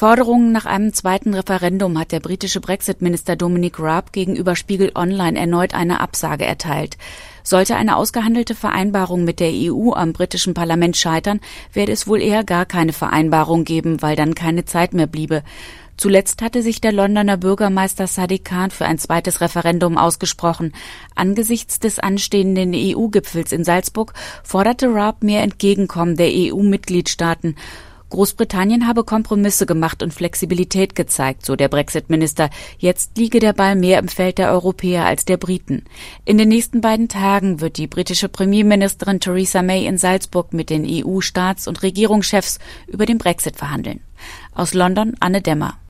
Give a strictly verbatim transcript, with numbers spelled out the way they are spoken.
Forderungen nach einem zweiten Referendum hat der britische Brexit-Minister Dominic Raab gegenüber Spiegel Online erneut eine Absage erteilt. Sollte eine ausgehandelte Vereinbarung mit der E U am britischen Parlament scheitern, werde es wohl eher gar keine Vereinbarung geben, weil dann keine Zeit mehr bliebe. Zuletzt hatte sich der Londoner Bürgermeister Sadiq Khan für ein zweites Referendum ausgesprochen. Angesichts des anstehenden E U-Gipfels in Salzburg forderte Raab mehr Entgegenkommen der E U-Mitgliedstaaten. Großbritannien habe Kompromisse gemacht und Flexibilität gezeigt, so der Brexit-Minister. Jetzt liege der Ball mehr im Feld der Europäer als der Briten. In den nächsten beiden Tagen wird die britische Premierministerin Theresa May in Salzburg mit den E U-Staats- und Regierungschefs über den Brexit verhandeln. Aus London, Anne Demmer.